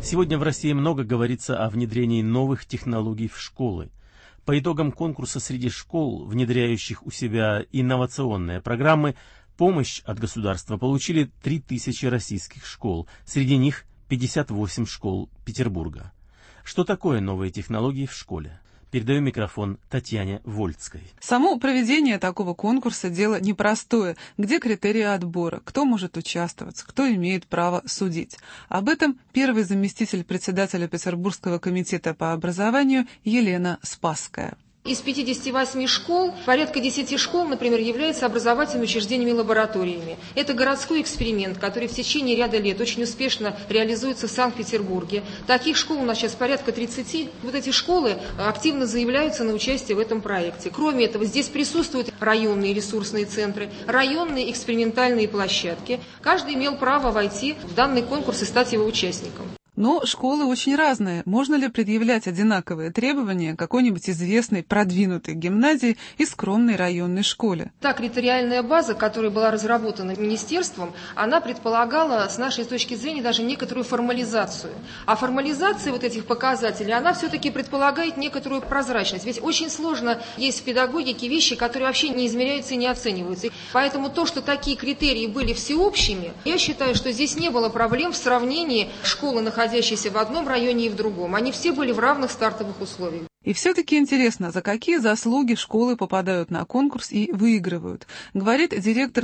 Сегодня в России много говорится о внедрении новых технологий в школы. По итогам конкурса среди школ, внедряющих у себя инновационные программы, помощь от государства получили 3000 российских школ, среди них 58 школ Петербурга. Что такое новые технологии в школе? Передаю микрофон Татьяне Вольцкой. Само проведение такого конкурса – дело непростое. Где критерии отбора? Кто может участвовать? Кто имеет право судить? Об этом первый заместитель председателя Петербургского комитета по образованию Елена Спасская. Из 58 школ, порядка 10 школ, например, являются образовательными учреждениями и лабораториями. Это городской эксперимент, который в течение ряда лет очень успешно реализуется в Санкт-Петербурге. Таких школ у нас сейчас порядка 30. Вот эти школы активно заявляются на участие в этом проекте. Кроме этого, здесь присутствуют районные ресурсные центры, районные экспериментальные площадки. Каждый имел право войти в данный конкурс и стать его участником. Но школы очень разные. Можно ли предъявлять одинаковые требования какой-нибудь известной, продвинутой гимназии и скромной районной школе? Та критериальная база, которая была разработана министерством, она предполагала, с нашей точки зрения, даже некоторую формализацию. А формализация вот этих показателей, она все-таки предполагает некоторую прозрачность. Ведь очень сложно есть в педагогике вещи, которые вообще не измеряются и не оцениваются. И поэтому то, что такие критерии были всеобщими, я считаю, что здесь не было проблем в сравнении школы, находящиеся в одном районе и в другом. Они все были в равных стартовых условиях. И все-таки интересно, за какие заслуги школы попадают на конкурс и выигрывают, говорит директор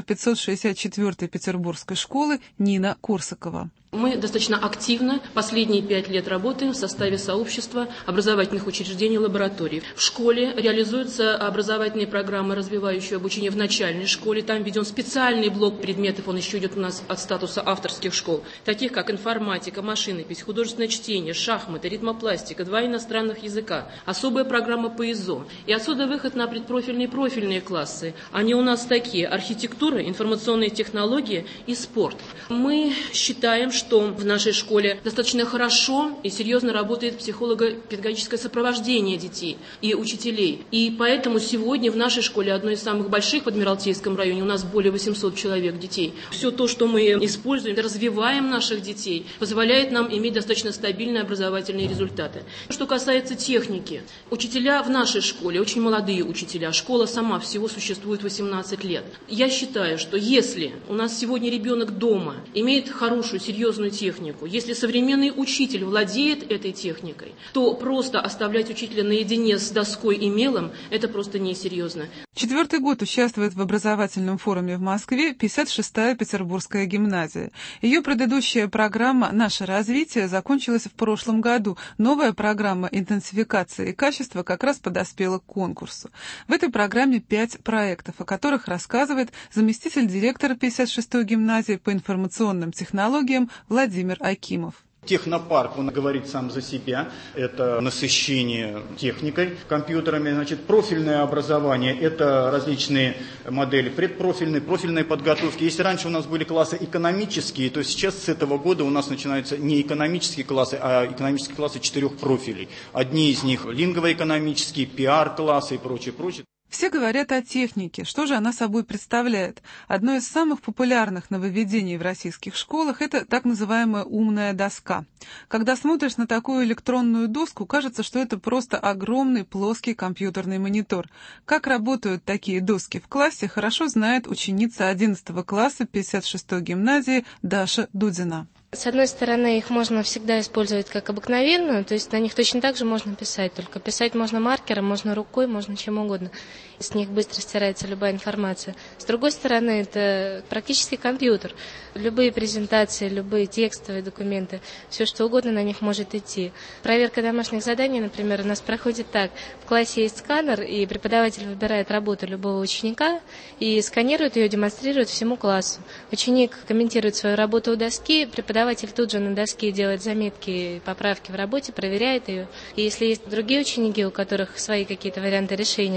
564-й Петербургской школы Нина Корсакова. Мы достаточно активно последние 5 лет работаем в составе сообщества образовательных учреждений и лабораторий. В школе реализуются образовательные программы, развивающие обучение в начальной школе. Там введен специальный блок предметов, он еще идет у нас от статуса авторских школ, таких как информатика, машинопись, художественное чтение, шахматы, ритмопластика, 2 иностранных языка, особая программа по ИЗО. И отсюда выход на предпрофильные и профильные классы. Они у нас такие: архитектура, информационные технологии и спорт. Мы считаем, что в нашей школе достаточно хорошо и серьезно работает психолого-педагогическое сопровождение детей и учителей. И поэтому сегодня в нашей школе, одной из самых больших в Адмиралтейском районе, у нас более 800 человек детей. Все то, что мы используем, развиваем наших детей, позволяет нам иметь достаточно стабильные образовательные результаты. Что касается техники, учителя в нашей школе, очень молодые учителя, школа сама всего существует 18 лет. Я считаю, что если у нас сегодня ребенок дома имеет хорошую, серьезную технику, если современный учитель владеет этой техникой, то просто оставлять учителя наедине с доской и мелом – это просто несерьезно. 4-й год участвует в образовательном форуме в Москве 56-я Петербургская гимназия. Ее предыдущая программа «Наше развитие» закончилась в прошлом году. Новая программа «Интенсификация и качество» как раз подоспела к конкурсу. В этой программе 5 проектов, о которых рассказывает заместитель директора 56-й гимназии по информационным технологиям Владимир Акимов. Технопарк, он говорит сам за себя, это насыщение техникой, компьютерами. Значит, профильное образование, это различные модели предпрофильной, профильной подготовки. Если раньше у нас были классы экономические, то сейчас с этого года у нас начинаются не экономические классы, а экономические классы 4 профилей. Одни из них лингово-экономические, пиар-классы и прочее. Все говорят о технике. Что же она собой представляет? Одно из самых популярных нововведений в российских школах – это так называемая умная доска. Когда смотришь на такую электронную доску, кажется, что это просто огромный плоский компьютерный монитор. Как работают такие доски в классе, хорошо знает ученица 11 класса 56-й гимназии Даша Дудина. С одной стороны, их можно всегда использовать как обыкновенную, то есть на них точно так же можно писать, только писать можно маркером, можно рукой, можно чем угодно. С них быстро стирается любая информация. С другой стороны, это практически компьютер. Любые презентации, любые текстовые документы, все что угодно на них может идти. Проверка домашних заданий, например, у нас проходит так. В классе есть сканер, и преподаватель выбирает работу любого ученика и сканирует ее, демонстрирует всему классу. Ученик комментирует свою работу у доски, преподаватель тут же на доске делает заметки, поправки в работе, проверяет ее. И если есть другие ученики, у которых свои какие-то варианты решения,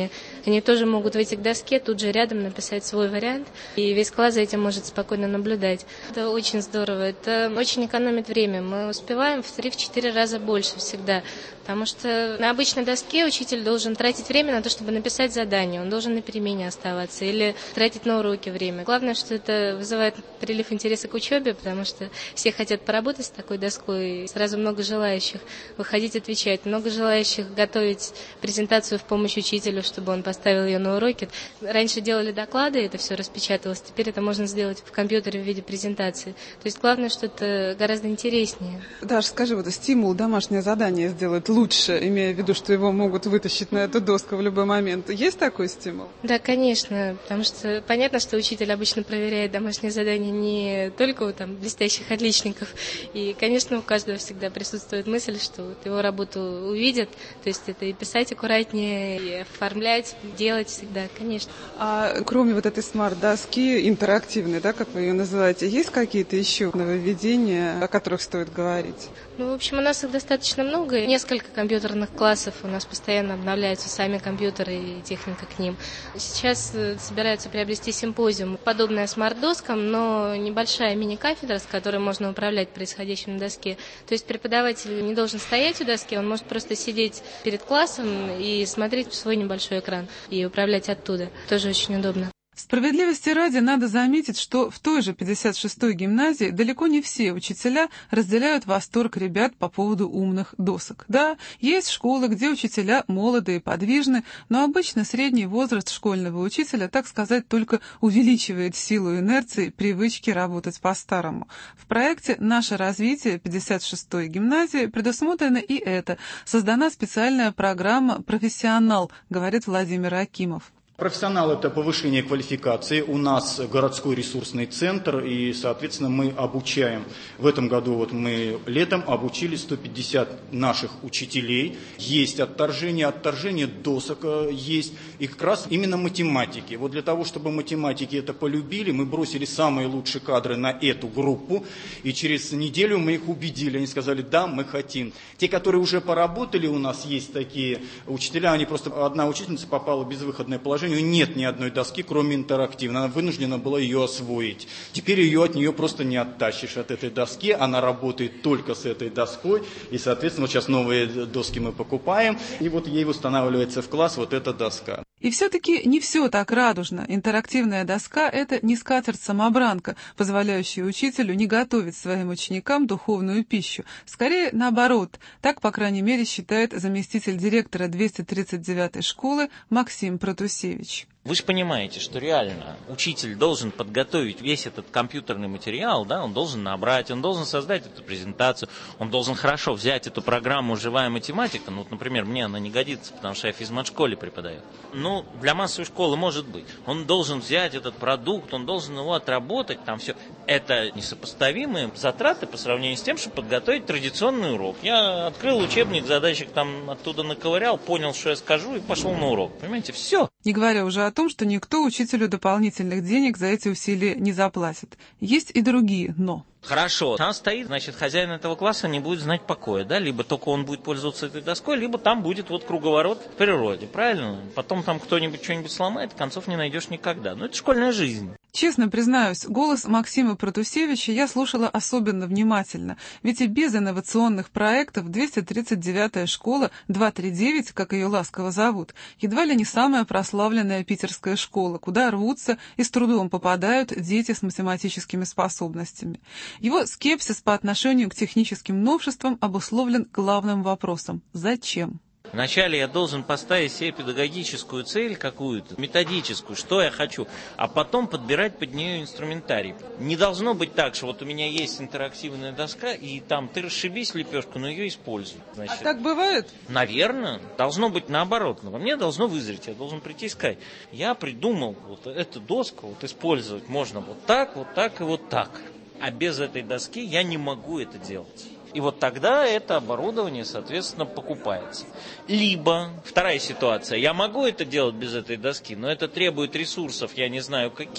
они тоже могут выйти к доске, тут же рядом написать свой вариант, и весь класс за этим может спокойно наблюдать. Это очень здорово, это очень экономит время. Мы успеваем в 3-4 раза больше всегда, потому что на обычной доске учитель должен тратить время на то, чтобы написать задание, он должен на перемене оставаться или тратить на уроки время. Главное, что это вызывает прилив интереса к учебе, потому что все хотят поработать с такой доской, и сразу много желающих выходить отвечать, много желающих готовить презентацию в помощь учителю, чтобы он поставил ее на уроке. Раньше делали доклады, это все распечаталось, теперь это можно сделать в компьютере в виде презентации. То есть главное, что это гораздо интереснее. Даш, скажи, вот стимул домашнее задание сделать лучше, имея в виду, что его могут вытащить на эту доску в любой момент. Есть такой стимул? Да, конечно, потому что понятно, что учитель обычно проверяет домашние задания не только у блестящих отличников. И, конечно, у каждого всегда присутствует мысль, что вот его работу увидят. То есть это и писать аккуратнее, и оформлять, делать всегда, конечно. А кроме вот этой смарт-доски интерактивной, да, как вы ее называете, есть какие-то еще нововведения, о которых стоит говорить? В общем, у нас их достаточно много. Несколько компьютерных классов, у нас постоянно обновляются сами компьютеры и техника к ним. Сейчас собираются приобрести симпозиум, подобное смарт-доскам, но небольшая мини-кафедра, с которой можно управлять происходящим на доске. То есть преподаватель не должен стоять у доски, он может просто сидеть перед классом и смотреть в свой небольшой экран и управлять оттуда. Тоже очень удобно. Справедливости ради надо заметить, что в той же 56-й гимназии далеко не все учителя разделяют восторг ребят по поводу умных досок. Да, есть школы, где учителя молодые, подвижны, но обычно средний возраст школьного учителя, так сказать, только увеличивает силу инерции привычки работать по-старому. В проекте «Наше развитие» 56-й гимназии предусмотрено и это. Создана специальная программа «Профессионал», говорит Владимир Акимов. Профессионал – это повышение квалификации. У нас городской ресурсный центр, и, соответственно, мы обучаем. В этом году мы летом обучили 150 наших учителей. Есть отторжение досок есть, и как раз именно математики. Вот для того, чтобы математики это полюбили, мы бросили самые лучшие кадры на эту группу, и через неделю мы их убедили. Они сказали: да, мы хотим. Те, которые уже поработали, у нас есть такие учителя, они просто, одна учительница попала в безвыходное положение, у нее нет ни одной доски, кроме интерактивной. Она вынуждена была ее освоить. Теперь ее от нее просто не оттащишь от этой доски. Она работает только с этой доской. И, соответственно, вот сейчас новые доски мы покупаем. И вот ей устанавливается в класс вот эта доска. И все-таки не все так радужно. Интерактивная доска – это не скатерть-самобранка, позволяющая учителю не готовить своим ученикам духовную пищу. Скорее, наоборот. Так, по крайней мере, считает заместитель директора 239-й школы Максим Протусевич. Вы же понимаете, что реально учитель должен подготовить весь этот компьютерный материал, да, он должен набрать, он должен создать эту презентацию, он должен хорошо взять эту программу «Живая математика». Ну, вот, например, мне она не годится, потому что я в физмат-школе преподаю. Ну, для массовой школы может быть. Он должен взять этот продукт, он должен его отработать, там все. Это несопоставимые затраты по сравнению с тем, чтобы подготовить традиционный урок. Я открыл учебник, задачек там оттуда наковырял, понял, что я скажу, и пошел на урок. Понимаете, все. Не говоря уже о том, что никто учителю дополнительных денег за эти усилия не заплатит. Есть и другие «но». Хорошо, там стоит, значит, хозяин этого класса не будет знать покоя, да, либо только он будет пользоваться этой доской, либо там будет вот круговорот в природе, правильно? Потом там кто-нибудь что-нибудь сломает, концов не найдешь никогда. Ну, это школьная жизнь. Честно признаюсь, голос Максима Протусевича я слушала особенно внимательно, ведь и без инновационных проектов 239-я школа 239, как ее ласково зовут, едва ли не самая прославленная питерская школа, куда рвутся и с трудом попадают дети с математическими способностями. Его скепсис по отношению к техническим новшествам обусловлен главным вопросом – зачем? Вначале я должен поставить себе педагогическую цель какую-то, методическую, что я хочу, а потом подбирать под нее инструментарий. Не должно быть так, что вот у меня есть интерактивная доска, и там ты расшибись лепешку, но ее используй. Значит, а так бывает? Наверное. Должно быть наоборот. Но во мне должно вызреть, я должен прийти и сказать, я придумал вот эту доску, вот использовать можно вот так и вот так. А без этой доски я не могу это делать. И вот тогда это оборудование, соответственно, покупается. Либо, вторая ситуация, я могу это делать без этой доски, но это требует ресурсов, я не знаю каких,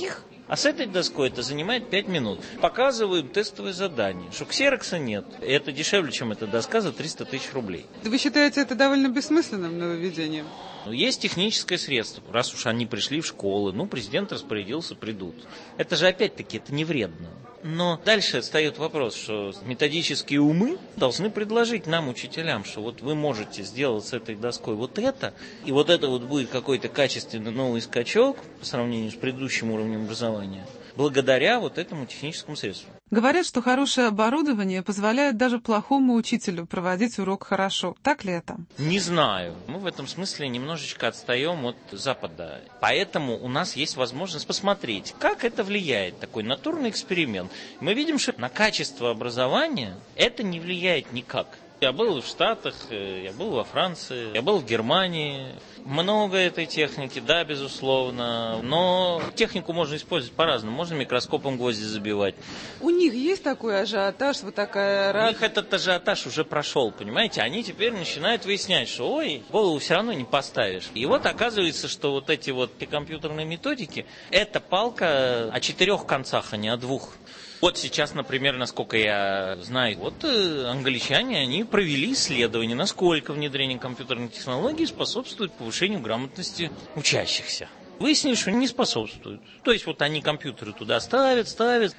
А с этой доской это занимает 5 минут. Показываем тестовые задания, что ксерокса нет. И это дешевле, чем эта доска за 300 тысяч рублей. Вы считаете это довольно бессмысленным нововведением? Есть техническое средство. Раз уж они пришли в школы, президент распорядился, придут. Это же опять-таки, это не вредно. Но дальше встает вопрос, что методические умы должны предложить нам, учителям, что вот вы можете сделать с этой доской вот это, и вот это вот будет какой-то качественный новый скачок по сравнению с предыдущим уровнем образования, благодаря вот этому техническому средству. Говорят, что хорошее оборудование позволяет даже плохому учителю проводить урок хорошо. Так ли это? Не знаю. Мы в этом смысле немножечко отстаем от Запада. Поэтому у нас есть возможность посмотреть, как это влияет, такой натурный эксперимент. Мы видим, что на качество образования это не влияет никак. Я был в Штатах, я был во Франции, я был в Германии. Много этой техники, да, безусловно. Но технику можно использовать по-разному. Можно микроскопом гвозди забивать. У них есть такой ажиотаж, вот такая У них этот ажиотаж уже прошел, понимаете? Они теперь начинают выяснять, что ой, голову все равно не поставишь. И вот оказывается, что вот эти вот компьютерные методики, это палка о 4 концах, а не о 2. Вот сейчас, например, насколько я знаю, вот англичане, они провели исследование, насколько внедрение компьютерных технологий способствует повышению грамотности учащихся. Выяснили, что не способствует. То есть вот они компьютеры туда ставят,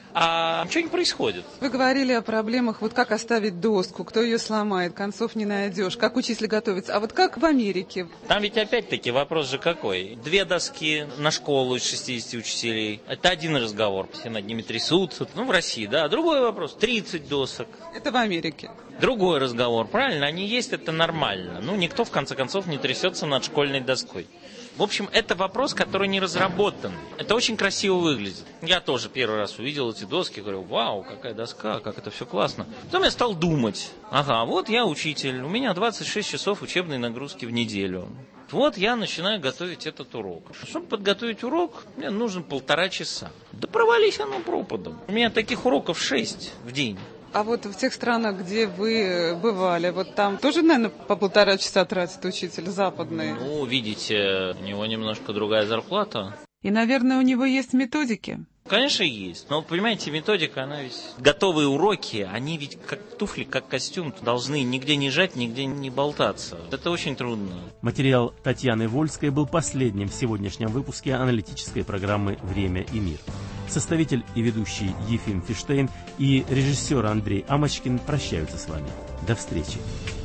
а ничего не происходит. Вы говорили о проблемах, вот как оставить доску, кто ее сломает, концов не найдешь, как учитель готовится. А вот как в Америке? Там ведь опять-таки вопрос же какой. 2 доски на школу из 60 учителей. Это один разговор, все над ними трясутся. В России, да. Другой вопрос, 30 досок. Это в Америке. Другой разговор, правильно? Они есть, это нормально. Никто, в конце концов, не трясется над школьной доской. В общем, это вопрос, который не разработан. Это очень красиво выглядит. Я тоже первый раз увидел эти доски, говорю, вау, какая доска, как это все классно. Потом я стал думать, вот я учитель, у меня 26 часов учебной нагрузки в неделю. Вот я начинаю готовить этот урок. Чтобы подготовить урок, мне нужно 1,5 часа. Да провались оно пропадом. У меня таких уроков 6 в день. А вот в тех странах, где вы бывали, вот там тоже, наверное, по 1,5 часа тратит учитель западный? Видите, у него немножко другая зарплата. И, наверное, у него есть методики? Конечно, есть. Но, понимаете, методика, она ведь... Готовые уроки, они ведь как туфли, как костюм, должны нигде не жать, нигде не болтаться. Это очень трудно. Материал Татьяны Вольской был последним в сегодняшнем выпуске аналитической программы «Время и мир». Составитель и ведущий Ефим Фиштейн и режиссер Андрей Амочкин прощаются с вами. До встречи.